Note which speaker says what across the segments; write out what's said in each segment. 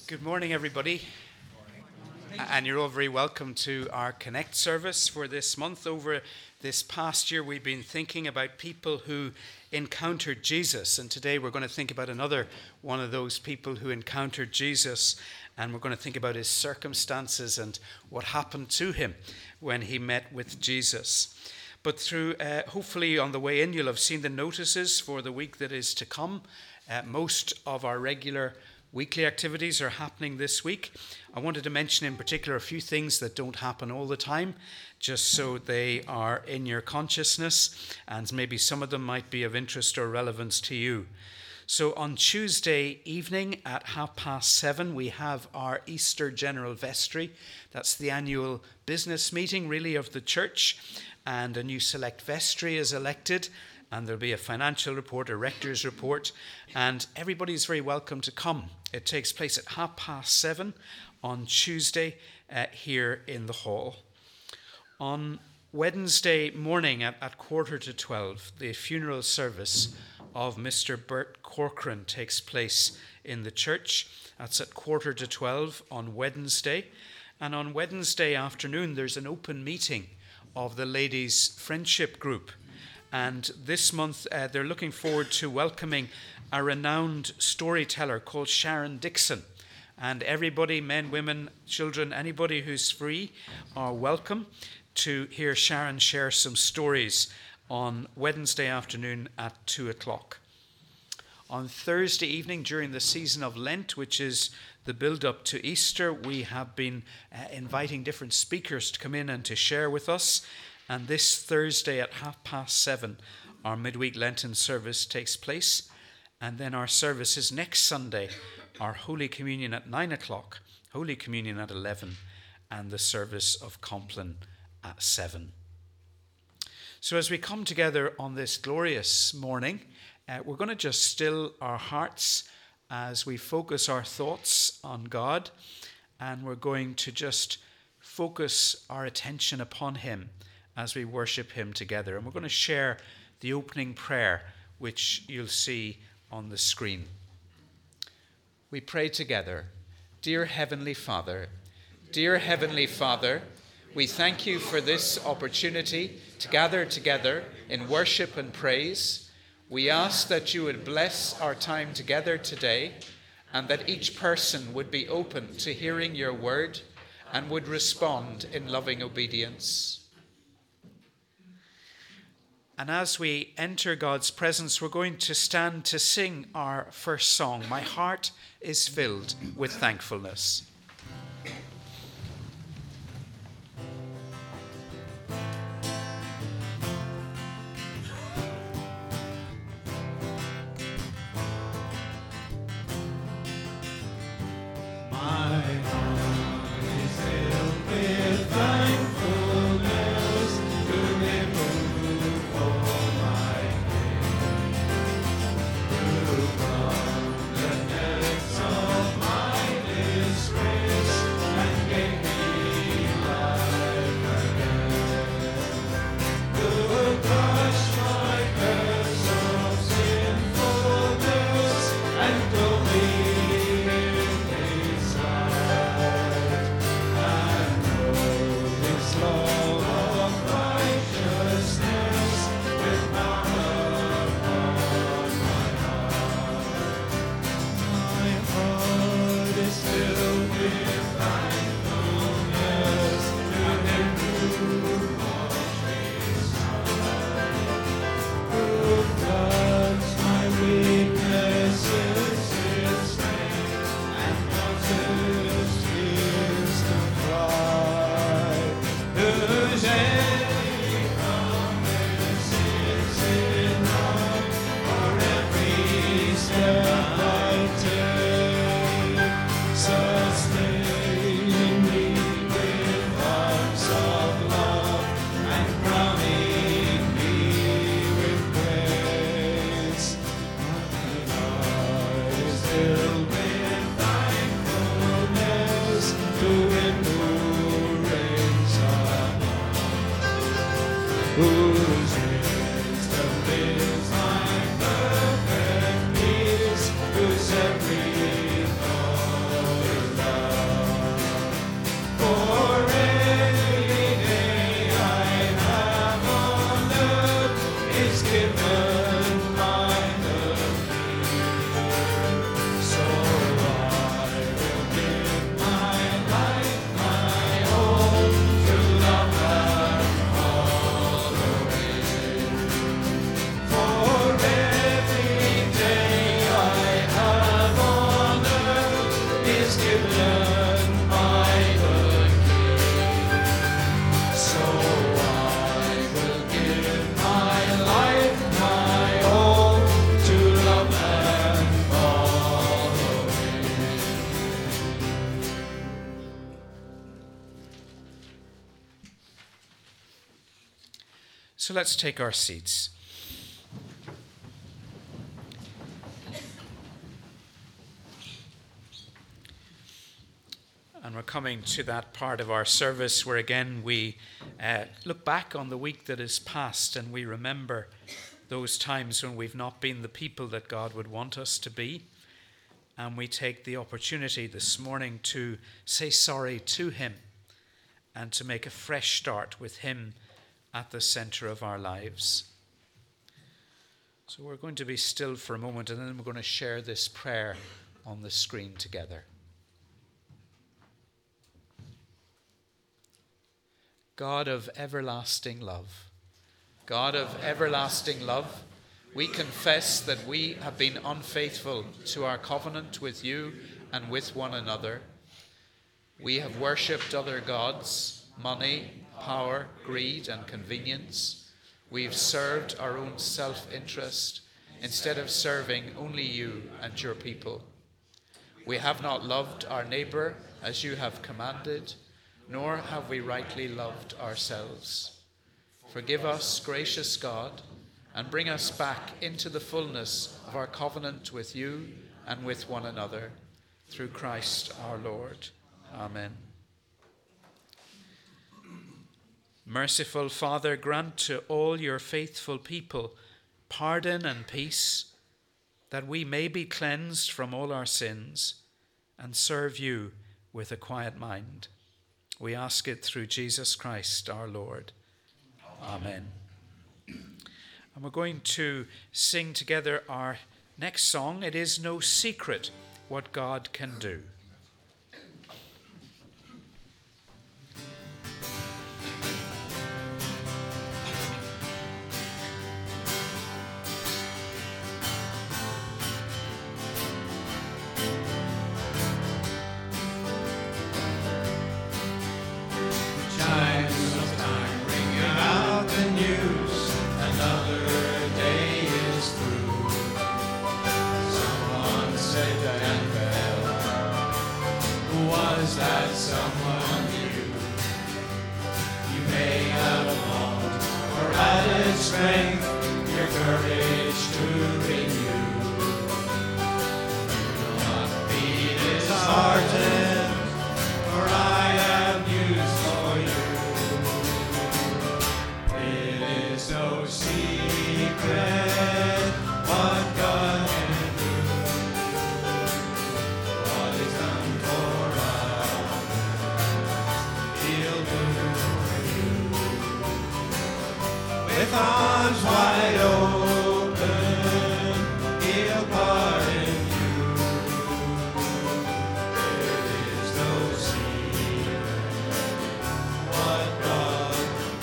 Speaker 1: Good morning, everybody. And you're all very welcome to our Connect service for this month. Over this past year, we've been thinking about people who encountered Jesus. And today we're going to think about another one of those people who encountered Jesus. And we're going to think about his circumstances and what happened to him when he met with Jesus. But through, hopefully on the way in, you'll have seen the notices for the week that is to come. Most of our regular weekly activities are happening this week. I wanted to mention in particular a few things that don't happen all the time, just so they are in your consciousness, and maybe some of them might be of interest or relevance to you. So on Tuesday evening at 7:30, we have our Easter General Vestry. That's the annual business meeting, really, of the church, and a new select vestry is elected. And there'll be a financial report, a rector's report, and everybody's very welcome to come. It takes place at 7:30 on Tuesday here in the hall. On Wednesday morning at 11:45, the funeral service of Mr. Bert Corcoran takes place in the church. That's at 11:45 on Wednesday. And on Wednesday afternoon, there's an open meeting of the Ladies' Friendship Group. And this month, they're looking forward to welcoming a renowned storyteller called Sharon Dixon. And everybody, men, women, children, anybody who's free are welcome to hear Sharon share some stories on Wednesday afternoon at 2:00. On Thursday evening, during the season of Lent, which is the build-up to Easter, we have been inviting different speakers to come in and to share with us. And this Thursday at 7:30, our midweek Lenten service takes place. And then our service is next Sunday, our Holy Communion at 9:00, Holy Communion at 11, and the service of Compline at 7. So as we come together on this glorious morning, we're going to just still our hearts as we focus our thoughts on God. And we're going to just focus our attention upon him as we worship him together. And we're going to share the opening prayer, which you'll see on the screen. We pray together. Dear Heavenly Father, we thank you for this opportunity to gather together in worship and praise. We ask that you would bless our time together today, and that each person would be open to hearing your word and would respond in loving obedience. And as we enter God's presence, we're going to stand to sing our first song, My Heart is Filled with Thankfulness.
Speaker 2: Grace and is given by the King. So I will give my life, my all, to love and follow Him.
Speaker 1: So let's take our seats. And we're coming to that part of our service where again we look back on the week that is past and we remember those times when we've not been the people that God would want us to be. And we take the opportunity this morning to say sorry to Him and to make a fresh start with Him at the center of our lives. So we're going to be still for a moment and then we're going to share this prayer on the screen together. God of everlasting love, God of everlasting love, we confess that we have been unfaithful to our covenant with you and with one another. We have worshipped other gods, money, power, greed, and convenience. We've served our own self-interest instead of serving only you and your people. We have not loved our neighbor as you have commanded, nor have we rightly loved ourselves. Forgive us, gracious God, and bring us back into the fullness of our covenant with you and with one another, through Christ our Lord. Amen. Merciful Father, grant to all your faithful people pardon and peace, that we may be cleansed from all our sins and serve you with a quiet mind. We ask it through Jesus Christ our Lord. Amen. And we're going to sing together our next song. It is no secret what God can do.
Speaker 2: That someone new you may have longed for added strength, your courage to renew. Do not be disheartened, for I have news for you. It is no secret what God can do, what is done for with arms wide open, He'll pardon you. There is no secret what God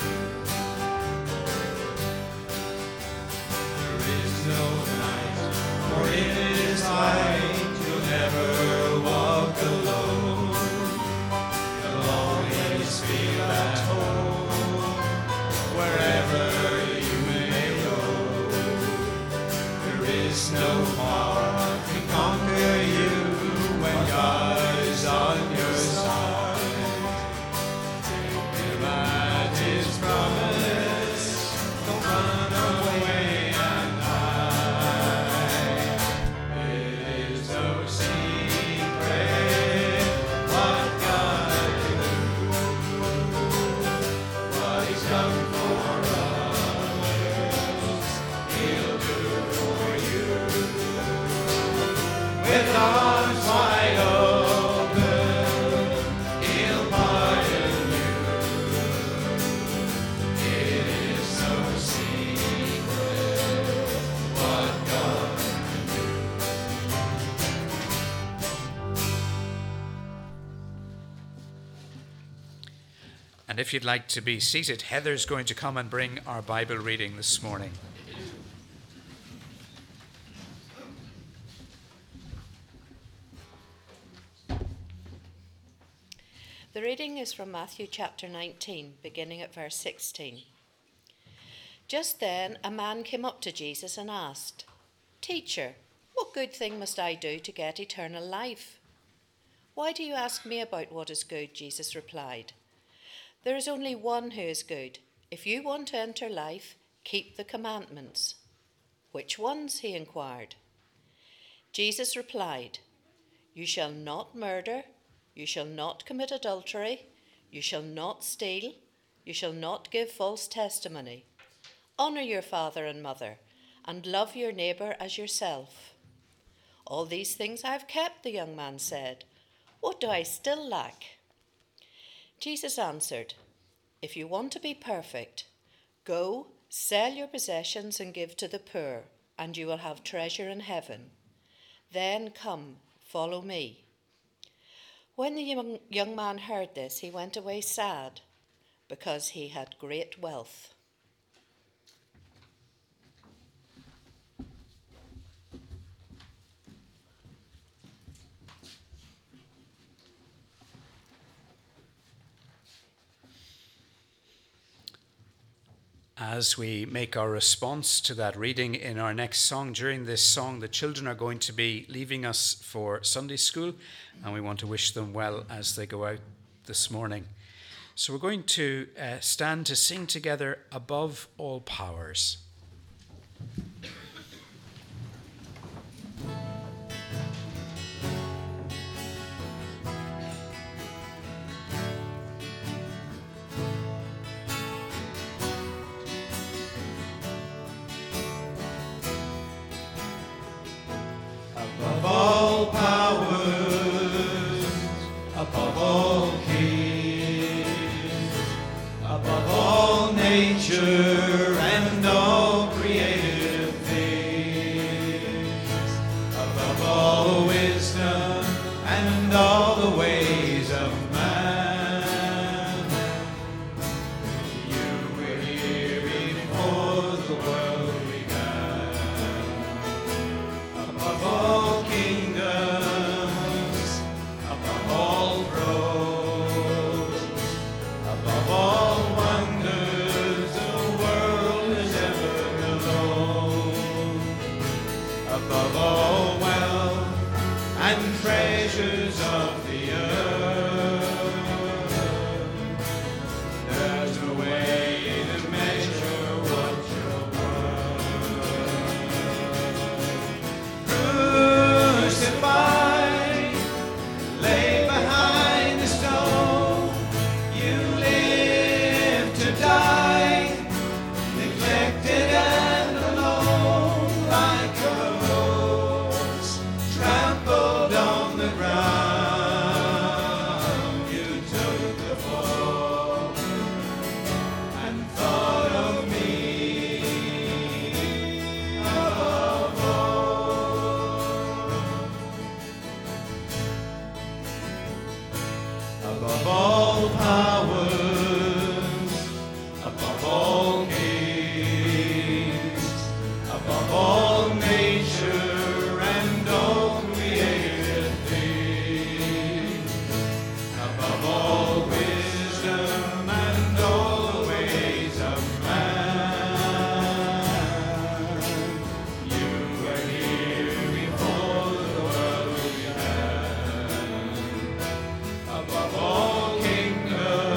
Speaker 2: there is no night, for it is light. You'll never walk alone. You'll always feel at home wherever no power can conquer you when God is on your side. Take Him at His promise, don't run away and hide. It is no secret what God can do, what He's done for others, He'll do for you. With arms wide open, He'll pardon you. It is no secret what God can do.
Speaker 1: And if you'd like to be seated, Heather's going to come and bring our Bible reading this morning.
Speaker 3: The reading is from Matthew chapter 19, beginning at verse 16. Just then a man came up to Jesus and asked, "Teacher, what good thing must I do to get eternal life?" "Why do you ask me about what is good?" Jesus replied. "There is only one who is good. If you want to enter life, keep the commandments." "Which ones?" he inquired. Jesus replied, "You shall not murder. You shall not commit adultery. You shall not steal. You shall not give false testimony. Honor your father and mother, and love your neighbor as yourself." "All these things I have kept," the young man said. "What do I still lack?" Jesus answered, "If you want to be perfect, go, sell your possessions and give to the poor, and you will have treasure in heaven. Then come, follow me." When the young man heard this, he went away sad, because he had great wealth.
Speaker 1: As we make our response to that reading in our next song, during this song, the children are going to be leaving us for Sunday school, and we want to wish them well as they go out this morning. So we're going to stand to sing together "Above All Powers."
Speaker 2: Above all powers, above all kings, above all nature and all created things, above all wisdom and all the ways of man, you were here before the world began. Above all kingdoms, above all thrones, above all wonders the world has ever known, above all wealth and treasures of the earth, there's a way to measure what you're worth. Crucified, lay behind the stone, you live to die, neglected and alone, like a rose trampled on the ground. You took the fall and thought of me above all. Above all powers, above all kings, above all nature and all created things, above all wisdom and all the ways of man, you were here before the world began. Above all kingdoms,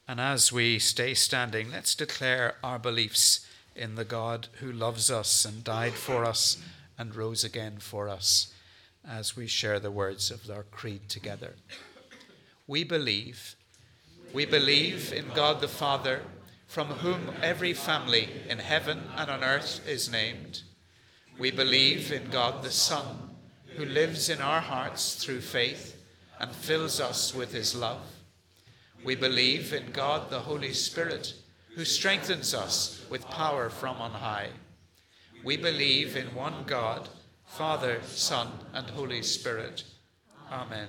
Speaker 1: And as we stay standing, let's declare our beliefs in the God who loves us and died for us and rose again for us as we share the words of our creed together. We believe in God the Father, from whom every family in heaven and on earth is named. We believe in God the Son, who lives in our hearts through faith and fills us with his love. We believe in God the Holy Spirit, who strengthens us with power from on high. We believe in one God, Father, Son, and Holy Spirit. Amen.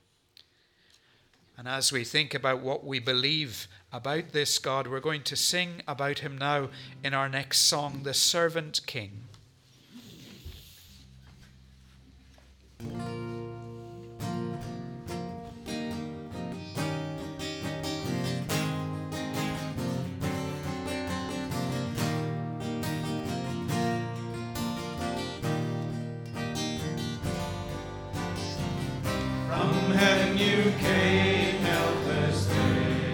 Speaker 1: And as we think about what we believe about this God, we're going to sing about him now in our next song, The Servant King.
Speaker 2: From heaven you came, helplessly,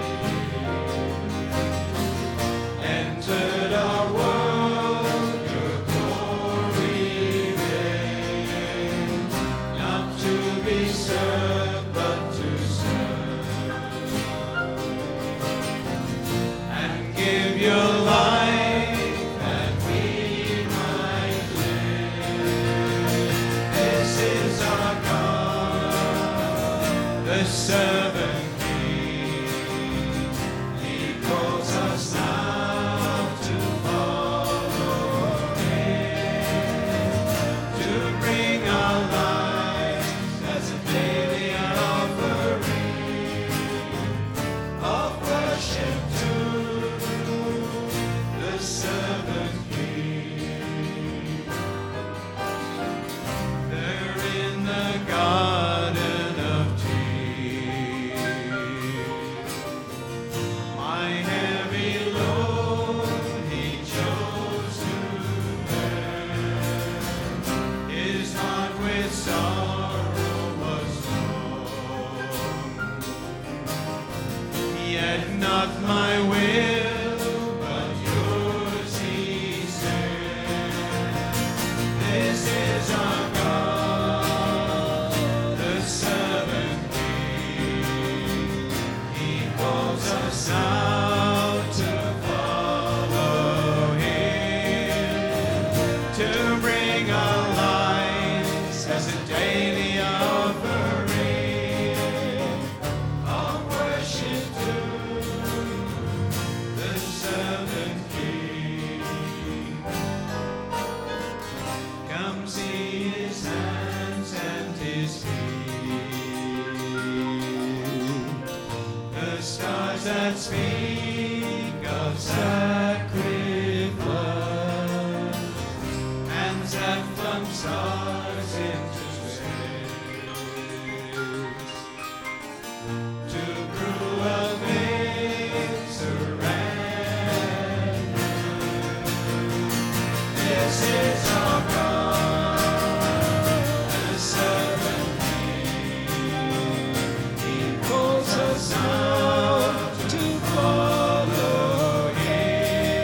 Speaker 2: entered our world, your glory reigned, not to be served, but to serve, and give your life that we might live. This is our God, the servant king. He calls us now to follow him, to bring our lives as a daily offering of worship to the servant king. There in the garden of tears, my heavy load he chose to bear. His heart with sorrow was torn, yet not my will, but yours, he said. This is our God, the servant king. He calls us out to follow him, to bring our lives as a daily offering of worship to the servant king. Come see his hands and his feet, the stars that speak of sacred blood, hands that from stars into space, to brew a mix around. This is our God, the servant king. He calls us out to follow him,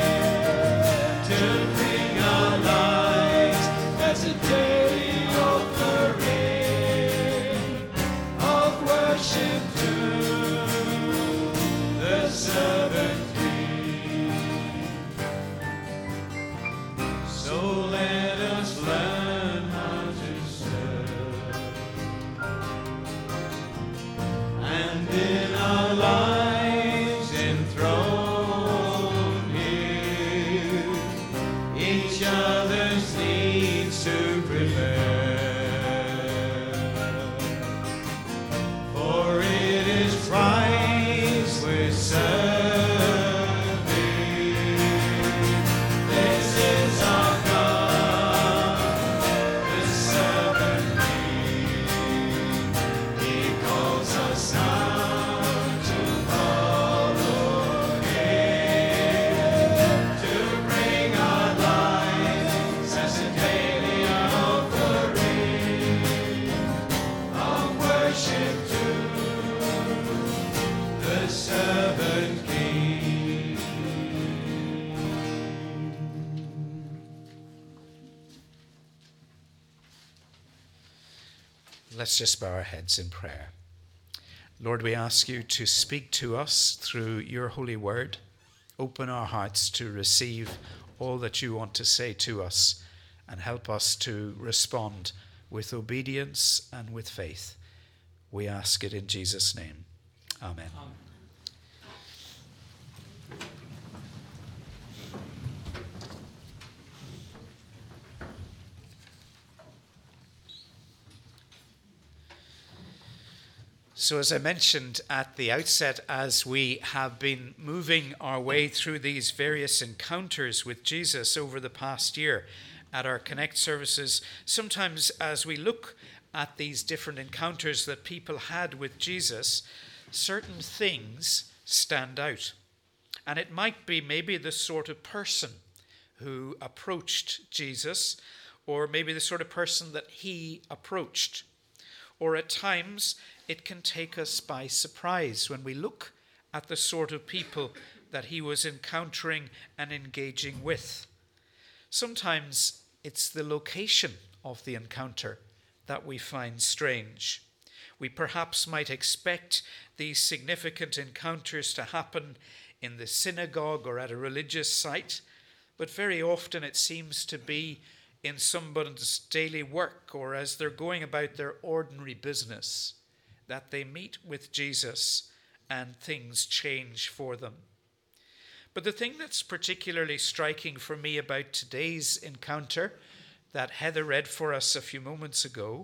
Speaker 1: Let's just bow our heads in prayer. Lord, we ask you to speak to us through your holy word. Open our hearts to receive all that you want to say to us, and help us to respond with obedience and with faith. We ask it in Jesus' name. Amen. So as I mentioned at the outset, as we have been moving our way through these various encounters with Jesus over the past year at our Connect services, sometimes as we look at these different encounters that people had with Jesus, certain things stand out. And it might be maybe the sort of person who approached Jesus, or maybe the sort of person that he approached. Or at times, it can take us by surprise when we look at the sort of people that he was encountering and engaging with. Sometimes it's the location of the encounter that we find strange. We perhaps might expect these significant encounters to happen in the synagogue or at a religious site, but very often it seems to be in someone's daily work or as they're going about their ordinary business that they meet with Jesus and things change for them. But the thing that's particularly striking for me about today's encounter that Heather read for us a few moments ago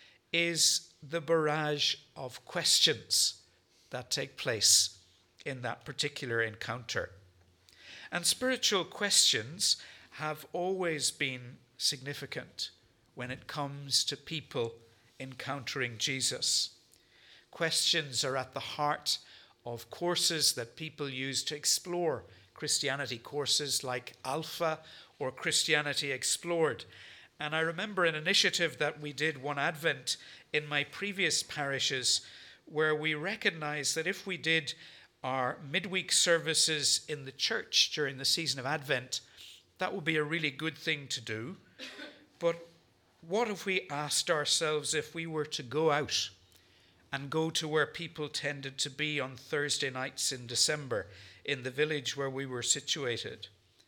Speaker 1: is the barrage of questions that take place in that particular encounter. And spiritual questions have always been significant when it comes to people encountering Jesus. Questions are at the heart of courses that people use to explore Christianity, courses like Alpha or Christianity Explored. And I remember an initiative that we did one Advent in my previous parishes where we recognized that if we did our midweek services in the church during the season of Advent, that would be a really good thing to do. But what if we asked ourselves if we were to go out and go to where people tended to be on Thursday nights in December in the village where we were situated?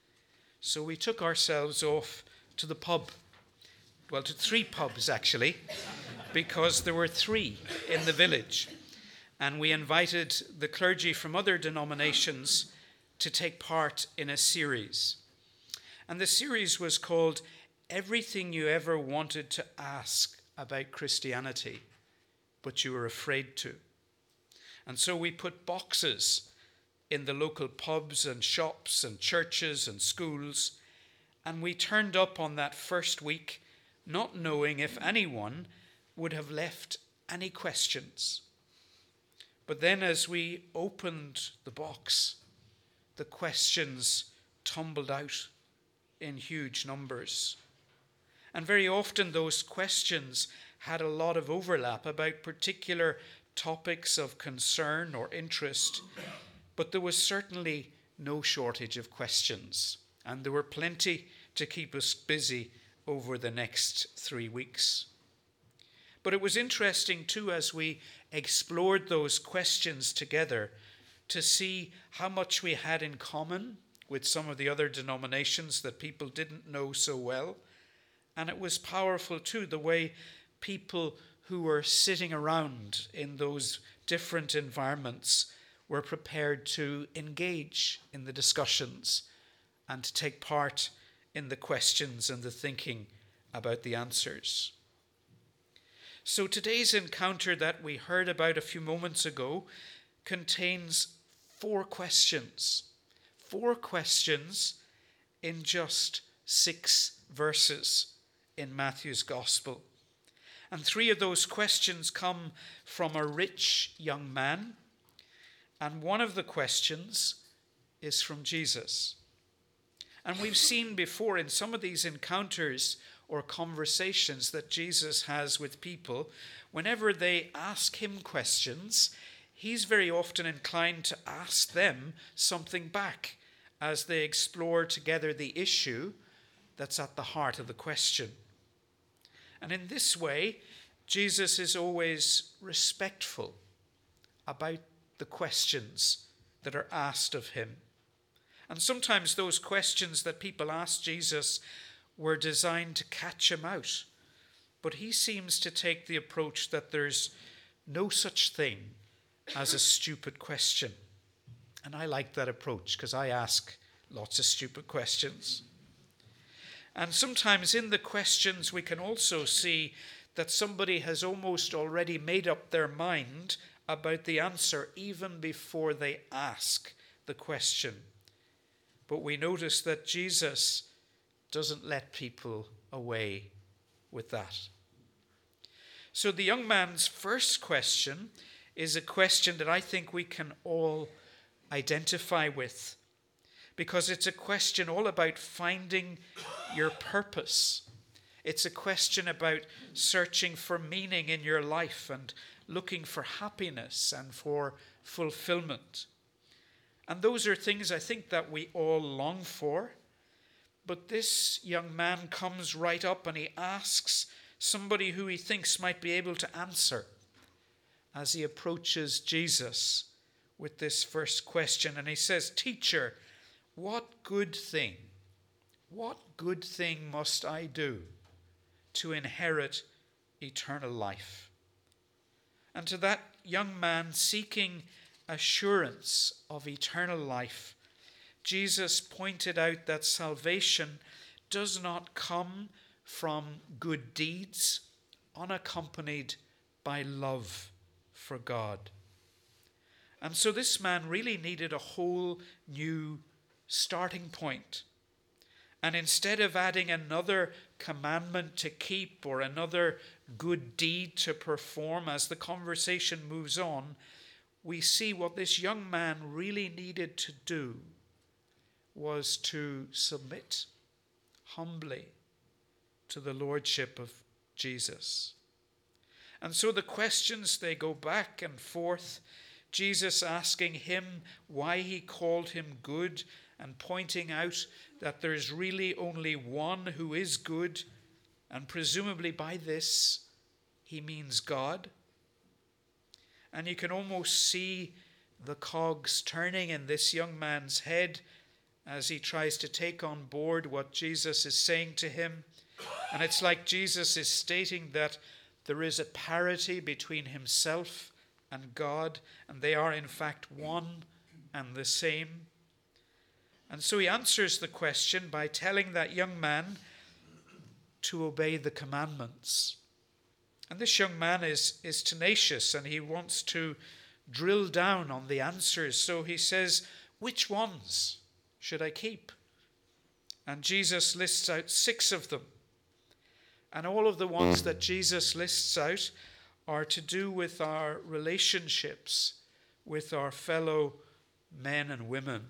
Speaker 1: So we took ourselves off to the pub. Well, to 3 pubs actually, because there were 3 in the village. And we invited the clergy from other denominations to take part in a series. And the series was called Everything You Ever Wanted to Ask About Christianity, but You Were Afraid to. And so we put boxes in the local pubs and shops and churches and schools, and we turned up on that first week not knowing if anyone would have left any questions. But then as we opened the box, the questions tumbled out in huge numbers. And very often those questions had a lot of overlap about particular topics of concern or interest, but there was certainly no shortage of questions, and there were plenty to keep us busy over the next 3 weeks. But it was interesting too, as we explored those questions together, to see how much we had in common with some of the other denominations that people didn't know so well. And it was powerful too, the way people who were sitting around in those different environments were prepared to engage in the discussions and to take part in the questions and the thinking about the answers. So today's encounter that we heard about a few moments ago contains 4 questions. 4 questions in just 6 verses in Matthew's Gospel. And 3 of those questions come from a rich young man, and one of the questions is from Jesus. And we've seen before in some of these encounters or conversations that Jesus has with people, whenever they ask him questions, he's very often inclined to ask them something back as they explore together the issue that's at the heart of the question. And in this way, Jesus is always respectful about the questions that are asked of him. And sometimes those questions that people ask Jesus were designed to catch him out. But he seems to take the approach that there's no such thing as a stupid question. And I like that approach because I ask lots of stupid questions. And sometimes in the questions we can also see that somebody has almost already made up their mind about the answer even before they ask the question. But we notice that Jesus doesn't let people away with that. So the young man's first question is a question that I think we can all identify with, because it's a question all about finding your purpose. It's a question about searching for meaning in your life and looking for happiness and for fulfillment. And those are things I think that we all long for. But this young man comes right up and he asks somebody who he thinks might be able to answer as he approaches Jesus with this first question. And he says, "Teacher, what good thing must I do to inherit eternal life?" And to that young man seeking assurance of eternal life, Jesus pointed out that salvation does not come from good deeds unaccompanied by love for God. And so this man really needed a whole new starting point. And instead of adding another commandment to keep or another good deed to perform as the conversation moves on, we see what this young man really needed to do was to submit humbly to the lordship of Jesus. And so the questions, they go back and forth, Jesus asking him why he called him good and pointing out that there's really only one who is good, and presumably by this he means God. And you can almost see the cogs turning in this young man's head as he tries to take on board what Jesus is saying to him. And it's like Jesus is stating that there is a parity between himself and God, and they are in fact one and the same. And so he answers the question by telling that young man to obey the commandments. And this young man is tenacious, and he wants to drill down on the answers. So he says, "Which ones should I keep?" And Jesus lists out 6 of them. And all of the ones that Jesus lists out are to do with our relationships with our fellow men and women.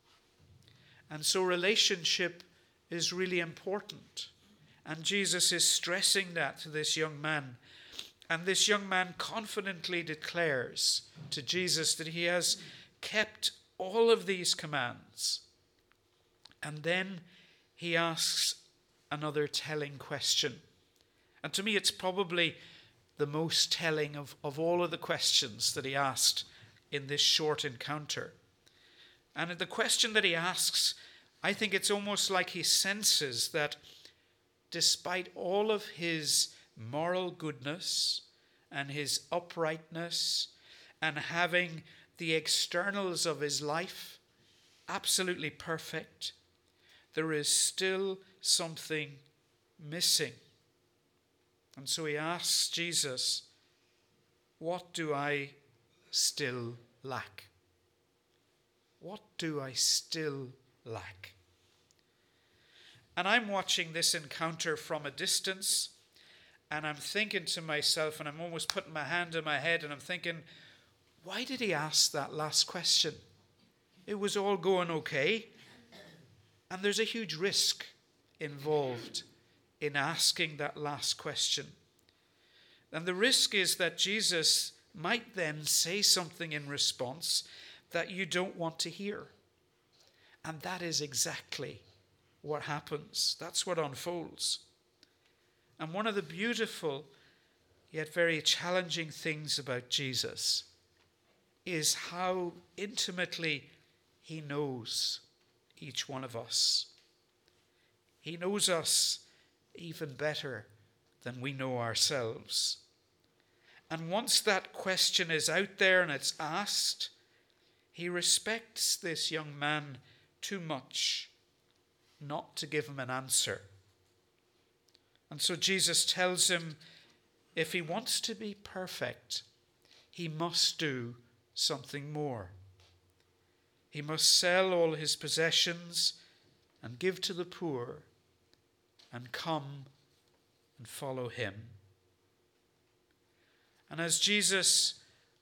Speaker 1: And so relationship is really important. And Jesus is stressing that to this young man. And this young man confidently declares to Jesus that he has kept all of these commands. And then he asks another telling question. And to me, it's probably the most telling of all of the questions that he asked in this short encounter. And the question that he asks, I think it's almost like he senses that despite all of his moral goodness and his uprightness and having the externals of his life absolutely perfect, there is still something missing. And so he asks Jesus, "What do I still lack? What do I still lack?" And I'm watching this encounter from a distance, and I'm thinking to myself, and I'm almost putting my hand on my head, and I'm thinking, why did he ask that last question? It was all going okay. And there's a huge risk involved in asking that last question. And the risk is that Jesus might then say something in response that you don't want to hear. And that is exactly what happens. That's what unfolds. And one of the beautiful, yet very challenging things about Jesus is how intimately he knows each one of us. He knows us even better than we know ourselves. And once that question is out there and it's asked, he respects this young man too much not to give him an answer. And so Jesus tells him if he wants to be perfect, he must do something more. He must sell all his possessions and give to the poor and come and follow him. And as Jesus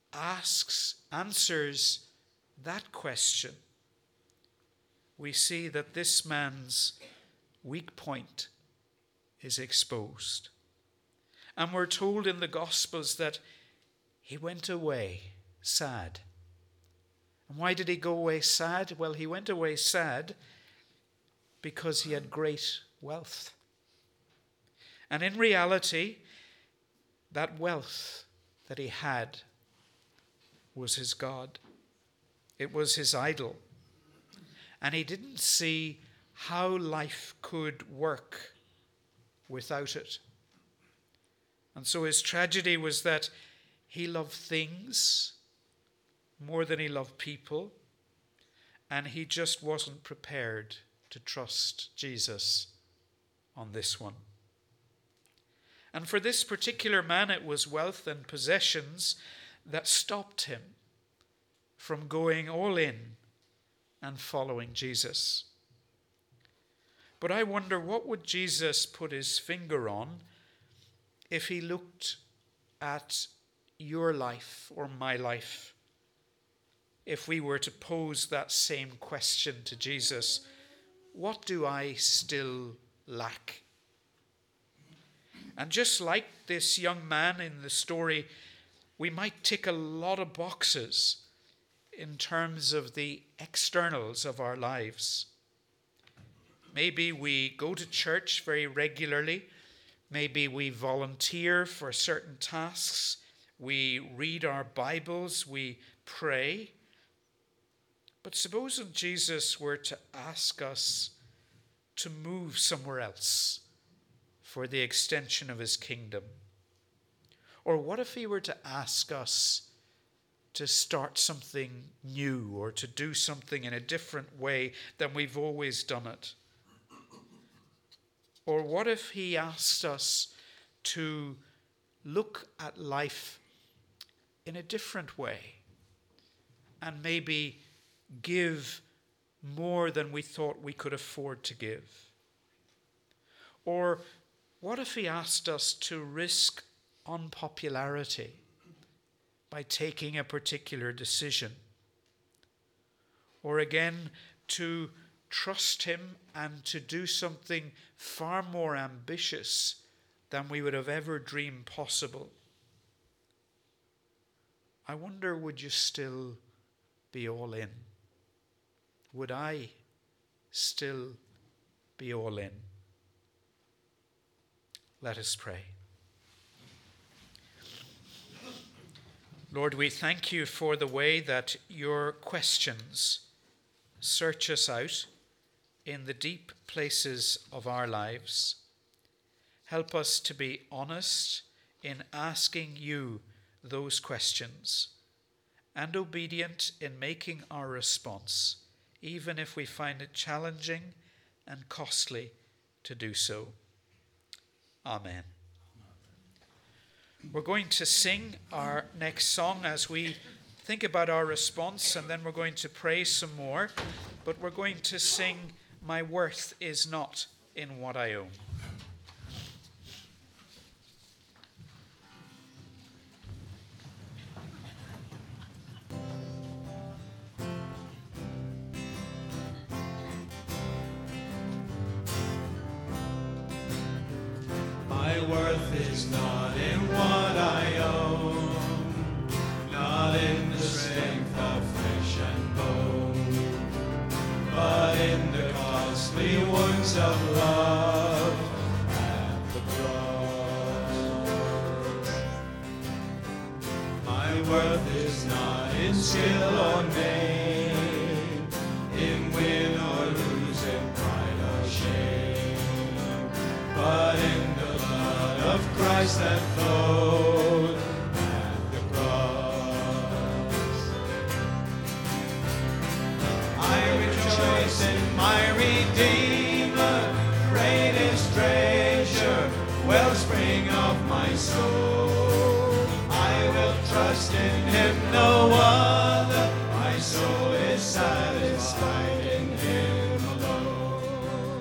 Speaker 1: answers that question, we see that this man's weak point is exposed. And we're told in the Gospels that he went away sad. And why did he go away sad? Well, he went away sad because he had great wealth. And in reality, that wealth that he had was his God. It was his idol. And he didn't see how life could work without it. And so his tragedy was that he loved things more than he loved people, and he just wasn't prepared to trust Jesus on this one. And for this particular man, it was wealth and possessions that stopped him from going all in and following Jesus. But I wonder, what would Jesus put his finger on if he looked at your life or my life? If we were to pose that same question to Jesus, what do I still lack? And just like this young man in the story, we might tick a lot of boxes in terms of the externals of our lives. Maybe we go to church very regularly. Maybe we volunteer for certain tasks. We read our Bibles. We pray. But supposing Jesus were to ask us to move somewhere else for the extension of his kingdom? Or what if he were to ask us to start something new or to do something in a different way than we've always done it? Or what if he asked us to look at life in a different way and maybe give more than we thought we could afford to give? Or what if he asked us to risk unpopularity by taking a particular decision? Or again, to trust him and to do something far more ambitious than we would have ever dreamed possible? I wonder, would you still be all in? Would I still be all in? Let us pray. Lord, we thank you for the way that your questions search us out in the deep places of our lives. Help us to be honest in asking you those questions and obedient in making our response, even if we find it challenging and costly to do so. Amen. We're going to sing our next song as we think about our response, and then we're going to pray some more. But we're going to sing, "My Worth Is Not in What I Own."
Speaker 2: My worth is not in what I own, not in the strength of flesh and bone, but in the costly wounds of love at the cross. skill or name, in win or lose, in pride or shame, but in the blood of Christ that flowed at the cross. I rejoice in my Redeemer, greatest treasure, wellspring of my soul. I will trust in him, no other. My soul is satisfied in him alone.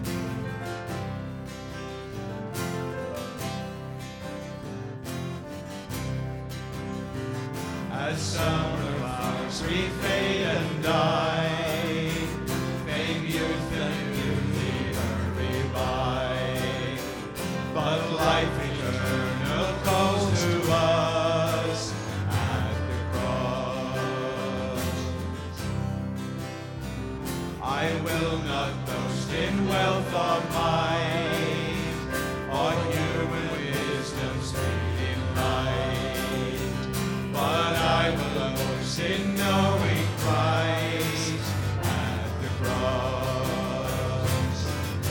Speaker 2: As summer flowers fade and die, fame, youth, and beauty hurry by, but life eternal calls to us at the cross. I will not boast in wealth or might, or human wisdom's fading light, but I will boast in knowing Christ at the cross.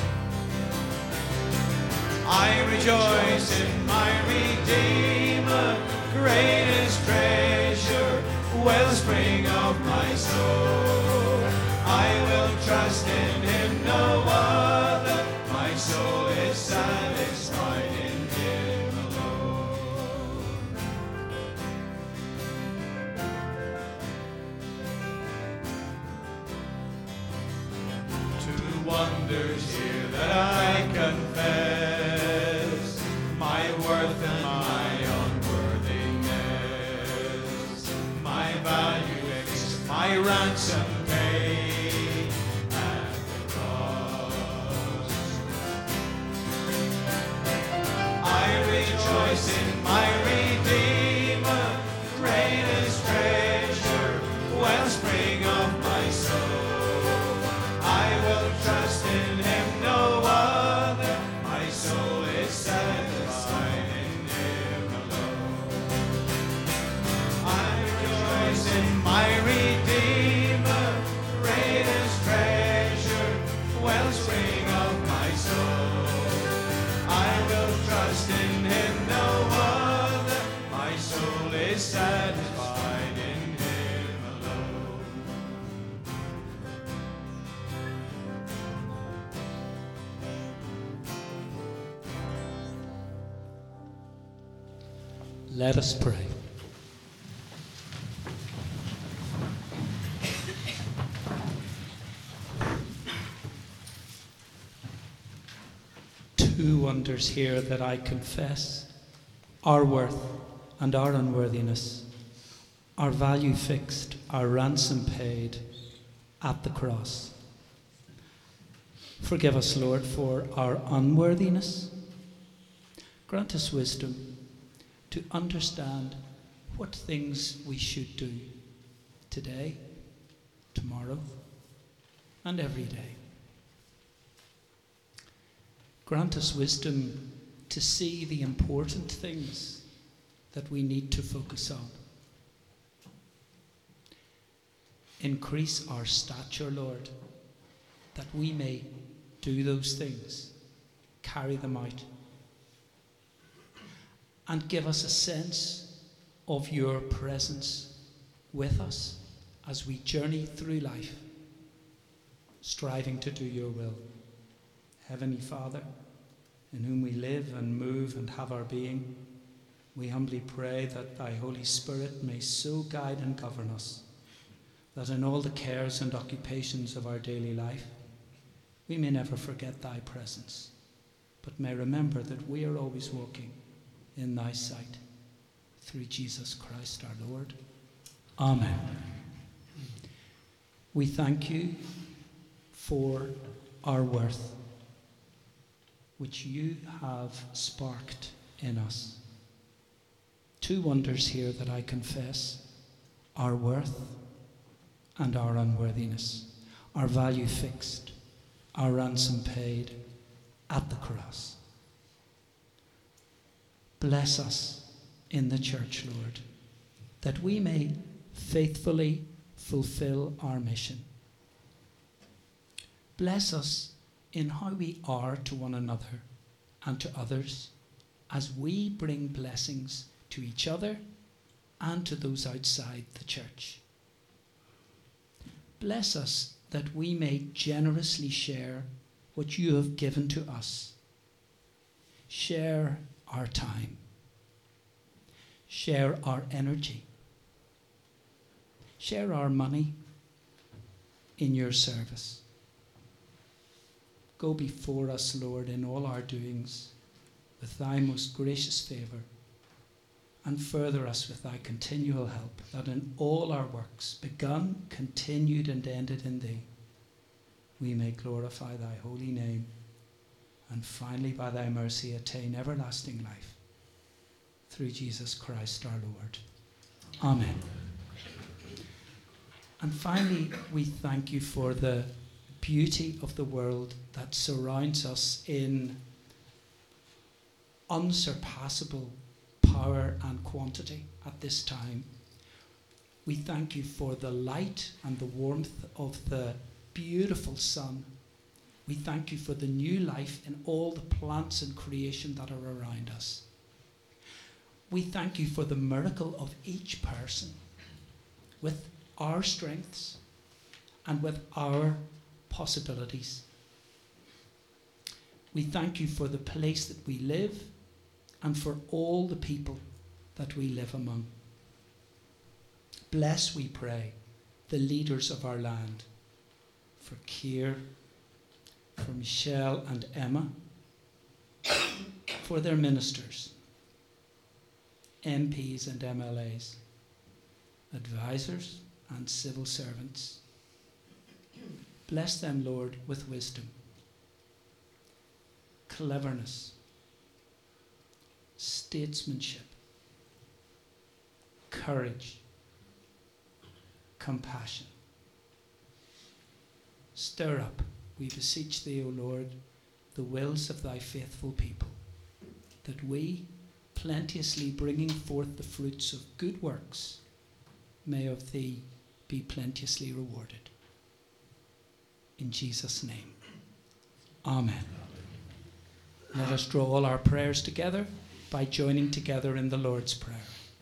Speaker 2: I rejoice in my Redeemer, greatest treasure, wellspring of my soul. I will trust in him, no other. My soul is satisfied in him alone. Two wonders here that I confess, my worth and my unworthiness, my value fixed, my ransom paid at the cross. I rejoice in my Redeemer, greatest treasure, wellspring of my soul. I will trust in him, no other. My soul is satisfied in him alone. I rejoice in my Redeemer, greatest treasure, wellspring of my soul. I will trust in him, no other. My soul is satisfied in him alone.
Speaker 4: Let us pray. Two wonders here that I confess, our worth and our unworthiness, our value fixed, our ransom paid at the cross. Forgive us, Lord, for our unworthiness. Grant us wisdom to understand what things we should do today, tomorrow, and every day. Grant us wisdom to see the important things that we need to focus on. Increase our stature, Lord, that we may do those things, carry them out, and give us a sense of your presence with us as we journey through life, striving to do your will. Heavenly Father, in whom we live and move and have our being, we humbly pray that thy Holy Spirit may so guide and govern us, that in all the cares and occupations of our daily life, we may never forget thy presence, but may remember that we are always walking in thy sight. Through Jesus Christ our Lord. Amen. We thank you for our worth, which you have sparked in us. Two wonders here that I confess, our worth and our unworthiness, our value fixed, our ransom paid at the cross. Bless us in the church, Lord, that we may faithfully fulfill our mission. Bless us in how we are to one another and to others as we bring blessings to each other and to those outside the church. Bless us that we may generously share what you have given to us. Share our time. Share our energy. Share our money in your service. Go before us, Lord, in all our doings with thy most gracious favour, and further us with thy continual help, that in all our works, begun, continued, and ended in thee, we may glorify thy holy name, and finally by thy mercy attain everlasting life. Through Jesus Christ our Lord. Amen. And finally, we thank you for the beauty of the world that surrounds us in unsurpassable power and quantity at this time. We thank you for the light and the warmth of the beautiful sun. We thank you for the new life in all the plants and creation that are around us. We thank you for the miracle of each person with our strengths and with our possibilities. We thank you for the place that we live and for all the people that we live among. Bless, we pray, the leaders of our land, for Keir, for Michelle and Emma, for their ministers, MPs and MLAs, advisors and civil servants. Bless them, Lord, with wisdom, cleverness, statesmanship, courage, compassion. Stir up, we beseech thee, O Lord, the wills of thy faithful people, that we, plenteously bringing forth the fruits of good works, may of thee be plenteously rewarded. In Jesus' name, amen. Let us draw all our prayers together by joining together in the Lord's Prayer.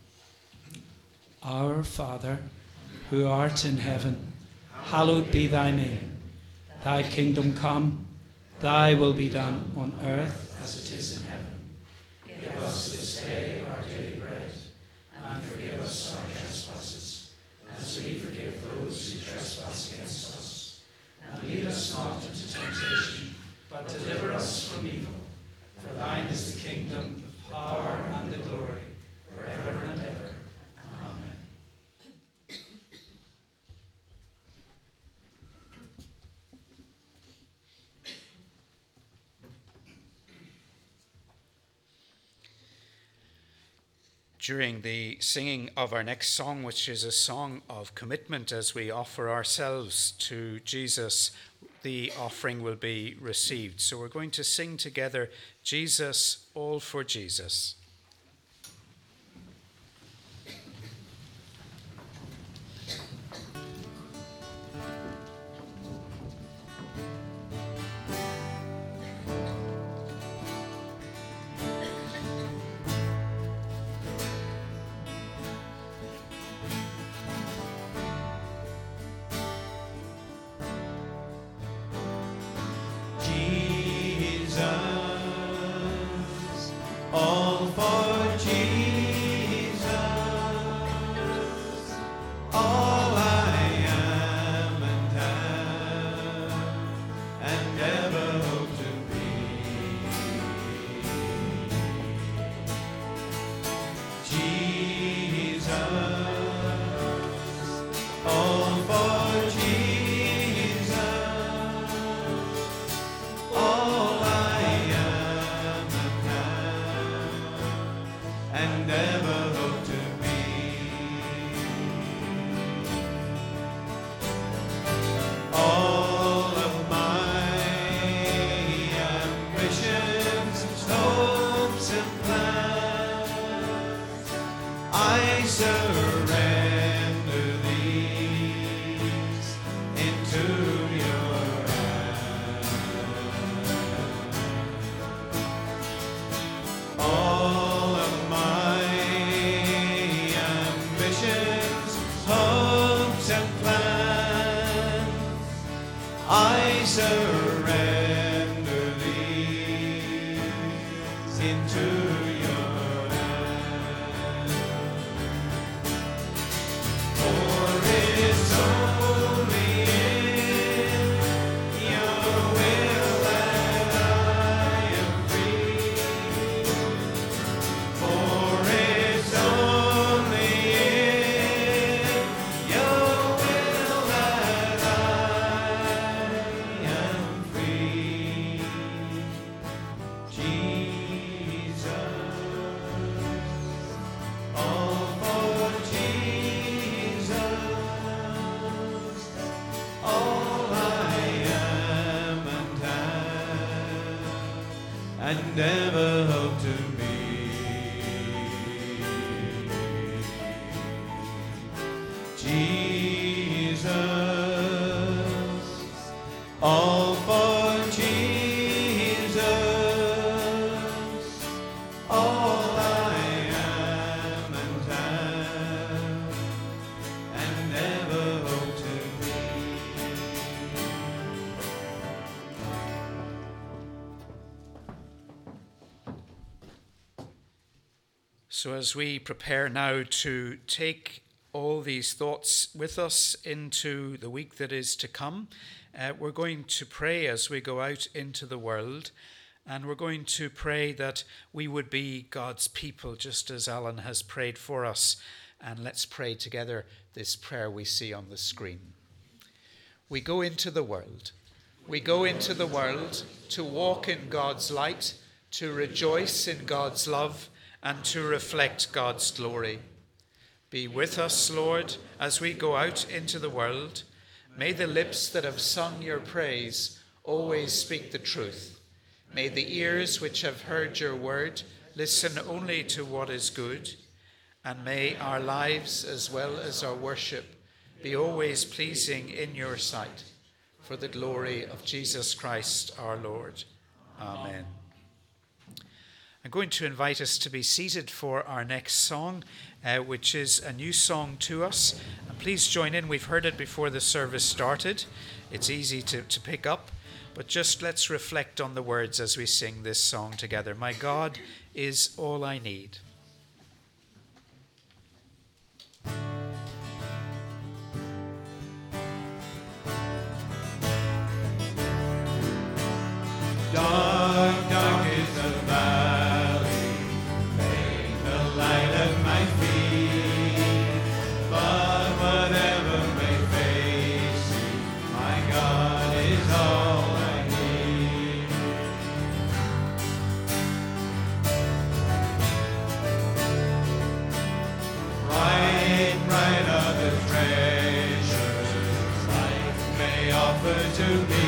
Speaker 4: Our Father, who art in heaven, hallowed be thy name. Thy kingdom come, thy will be done on earth as it is in heaven. Give us this day our daily bread, and forgive us our trespasses, as we forgive those who trespass against us. And lead us not into temptation, but deliver us from evil. For thine is the kingdom, the power, and the glory, forever and ever. Amen.
Speaker 1: During the singing of our next song, which is a song of commitment as we offer ourselves to Jesus, the offering will be received. So we're going to sing together, Jesus, All for Jesus.
Speaker 2: All for I surrender these into your hands. For it's only in your will that I am free. For it's only in your will that I am free. Jesus, all for Jesus, all I am and have, and ever hope to be. Jesus, all for Jesus, all I am and have, and ever hope to be.
Speaker 1: So, as we prepare now to take all these thoughts with us into the week that is to come, we're going to pray as we go out into the world, and we're going to pray that we would be God's people, just as Alan has prayed for us. And let's pray together this prayer we see on the screen. We go into the world. We go into the world to walk in God's light, to rejoice in God's love, and to reflect God's glory. Be with us, Lord, as we go out into the world. May the lips that have sung your praise always speak the truth. May the ears which have heard your word listen only to what is good. And may our lives as well as our worship be always pleasing in your sight. For the glory of Jesus Christ our Lord. Amen. I'm going to invite us to be seated for our next song, which is a new song to us. And please join in. We've heard it before the service started. It's easy to pick up. But just let's reflect on the words as we sing this song together. My God is all I need.
Speaker 2: Dark, dark is the valley, make the light of my feet. But whatever may face me, my God is all I need. Bright, bright are the treasures life may offer to me.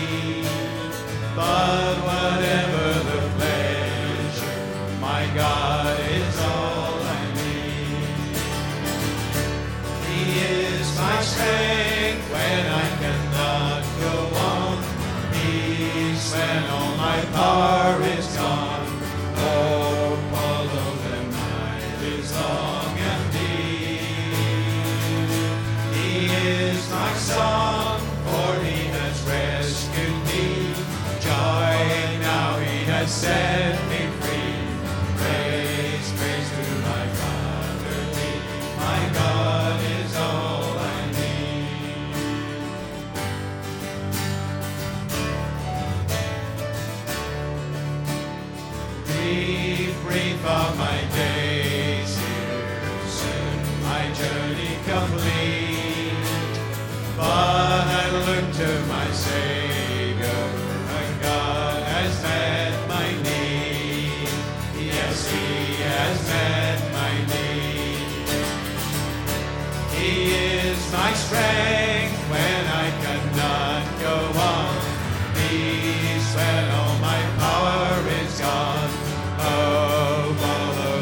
Speaker 2: But whatever the pleasure, my God is all I need. He is my strength when I cannot go on. Peace when all my power is gone. Hope although the night is long and deep. He is my song, for he has rescued me. Joy, now he has set me free. Praise, praise to my Father be. My God is all I need. Brief of my days here, soon my journey complete. But I look to my Savior, God has met my need. Yes, he has met my need. He is my strength when I cannot go on. Peace when all my power is gone. Oh, although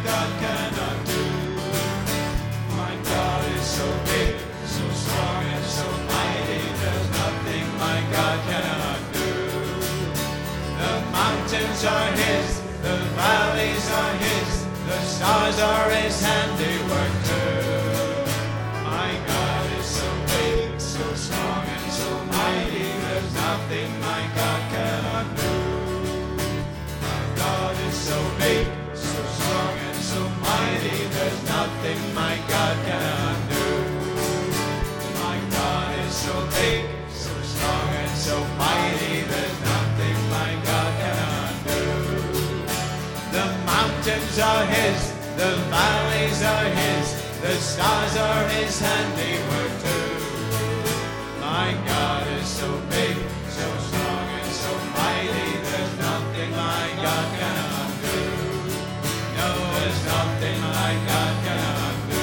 Speaker 2: God cannot do. My God is so big, so strong and so mighty, there's nothing my God cannot do. The mountains are His, the valleys are His, the stars are His handiwork too. My God is so big, so strong and so mighty, there's nothing my God cannot do. My God is so big, so strong and so mighty, there's nothing my God cannot do. My God is so big, so strong and so mighty, there's nothing my God cannot do. The mountains are His, the valleys are His, the stars are His handiwork too. My God is so big, so strong and so mighty, there's nothing my God cannot do. No, there's nothing my God cannot do.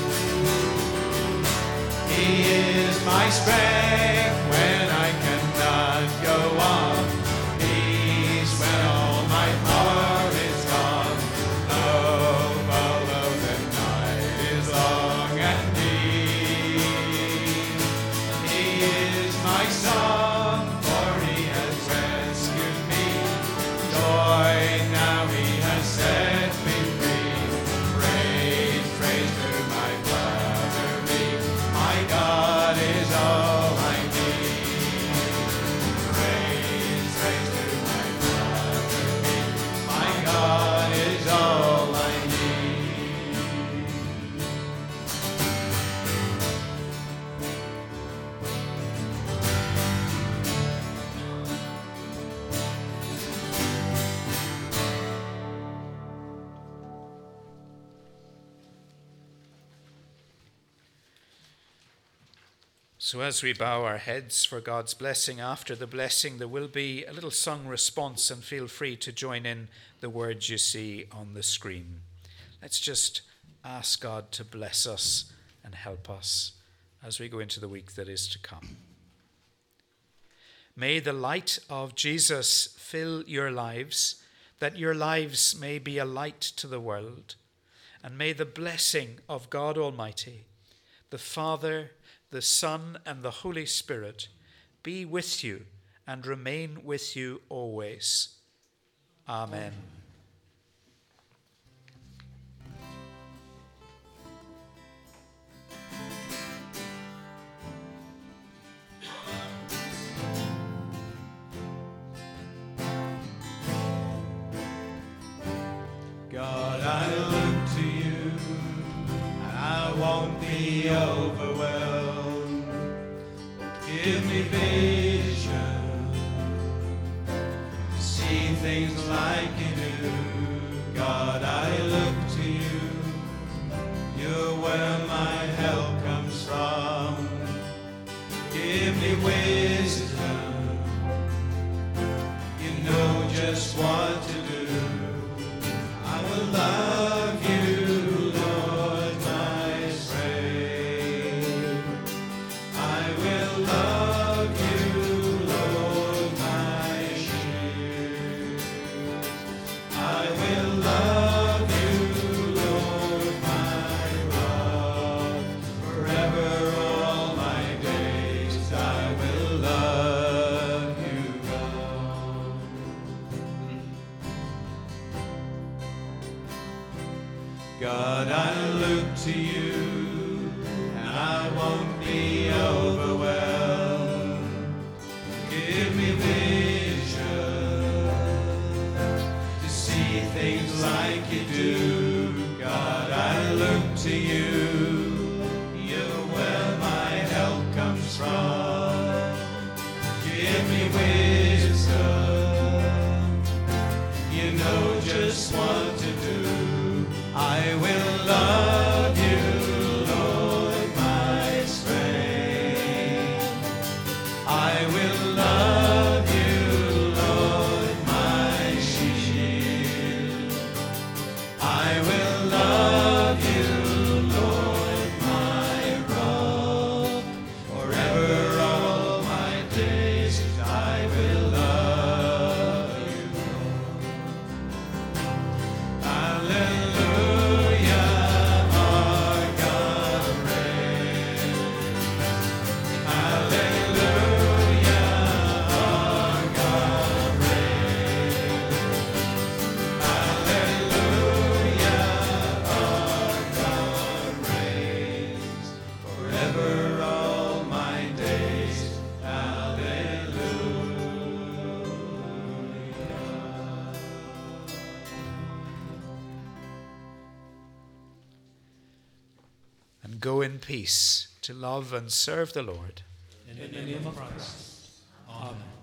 Speaker 2: He is my strength when I cannot go on. Peace when all my power is gone. Love, although the night is long and deep. He is my song, for He has rescued me. Joy, now He has set me free. Praise, praise to my Father be. My God is all I need. Praise, praise to my Father be. My God is all I need.
Speaker 1: So as we bow our heads for God's blessing, after the blessing there will be a little sung response, and feel free to join in the words you see on the screen. Let's just ask God to bless us and help us as we go into the week that is to come. May the light of Jesus fill your lives, that your lives may be a light to the world. And may the blessing of God Almighty, the Father, the Son, and the Holy Spirit be with you and remain with you always. Amen.
Speaker 2: God, I look to you, and I won't be overwhelmed. Give me vision to see things like you do. God, I look to you, you're where my help comes from. Give me wisdom, you know just what to do. I will love you, Lord, my strength. I will love you, Lord, my shield. I will love you, Lord, my rock. Forever all my days I will love you, God. God, I look to you, and I won't be overwhelmed. Give me vision to see things like you do. God, I look to you, you're where my help comes from. Give me wisdom, you know just what to do. I will love you, Lord, my strength.
Speaker 1: and go in peace to love and serve the Lord.
Speaker 4: In the name of Christ. Amen.